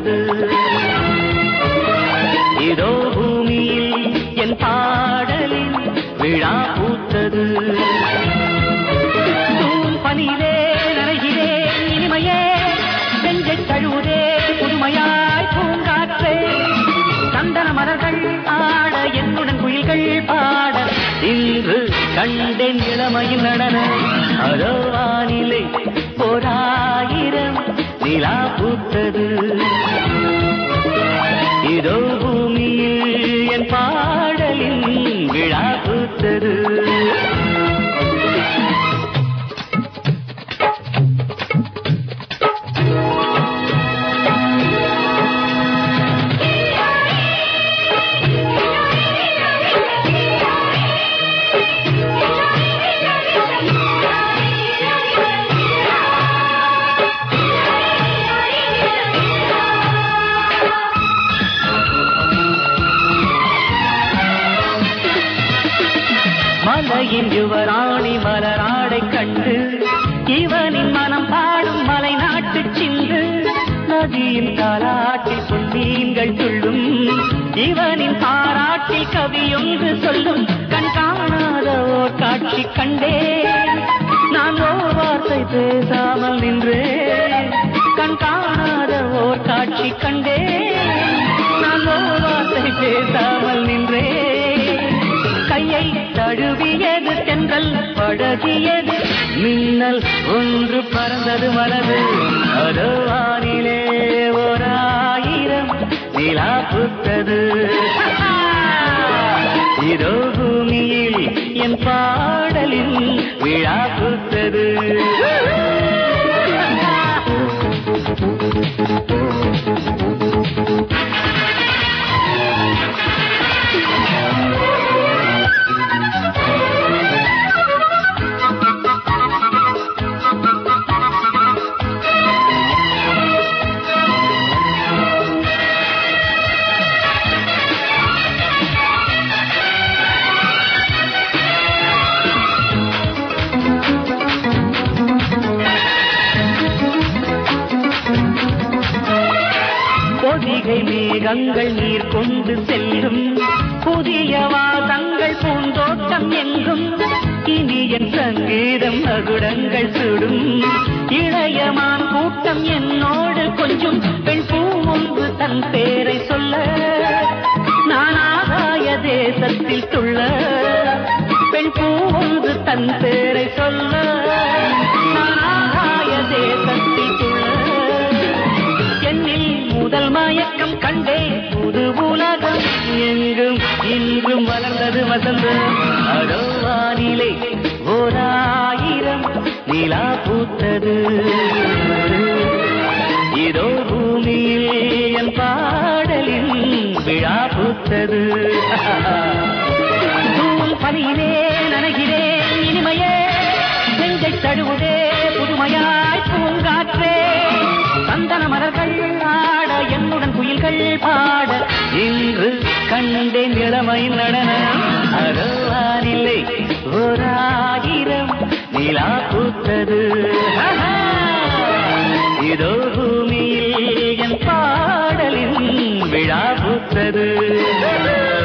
பூத்தது. இதோ பூமியில் என் பாடலில் விழா பூத்தது. பனியிலே நனைகிறே இனிமையே, நெஞ்சை தழுவுதே புதுமையாய் பூங்காற்றே. சந்தன மலர்கள் ஆட என்னுடன் குயில்கள் பாட இன்று கண்டேன் இளமையின் நடனம். அதோ வானிலை ஓராயிரம் நிலா பூத்தது. இதோ பூமியில் என் பாடலின் விழா பூத்தது. மலையின் யுவராணி மலராடை கண்டு இவனின் மனம் பாடும் மலை நாட்டு சிந்து. நதியின் தாலாட்டில் பொன்னீன்கள் துள்ளும், இவனின் பாராட்டில் கவியொன்று சொல்லும். கண் காணாத ஓர் காட்சி கண்டேன், நான் ஓர் வார்த்தை பேசாமல் நின்றேன். கண் காணாத ஓர் காட்சி கண்டேன், நான் ஓர் வார்த்தை பேசாமல் நின்றேன். கையை தழுவியது தென்றல் பழகியது, மின்னல் ஒன்று பறந்தது மனது. அதோ வானிலே ஓராயிரம் நிலா பூத்தது. இதோ பூமியில் என் பாடலின் விழா பூத்தது. பொதிகை மேகங்கள் நீர் கொண்டு செல்லும், புதிய வாதங்கள் பூந்தோட்டம் எங்கும். இனி என் சங்கீதம் மகுடங்கள் சுடும், இளையமான் கூட்டம் என்னோடு கொஞ்சம். பெண் பூ ஒன்று தன் பேரை சொல்ல, நான் ஆகாய தேசத்தில் துள்ள. பெண் பூ ஒன்று தன் பேரை சொல்ல, நான் ஆகாய தேசத்தில் துள்ள. என்னில் முதல் மயக்கம் கண்டே புது உலகம் எங்கும் இன்றும் வளர்ந்தது வசந்தம். அதோ வானிலை ஓராயிரம் நிலா பூத்தது. இதோ பூமியில் என் பாடலின் விழா பூத்தது. பனியிலே நனைகிறேன் இனிமையே, நெஞ்சை தழுவுதே புதுமையாய் பூங்காற்றே. சந்தன மலர்கள் ஆட என்னுடன் குயில்கள் பாட இன்று கண்டேன் இளமையின் நடனம். அதோ வானிலை ஓராயிரம் நிலா பூத்தது. இதோ பூமியில் என் பாடலின் விழா பூத்தது.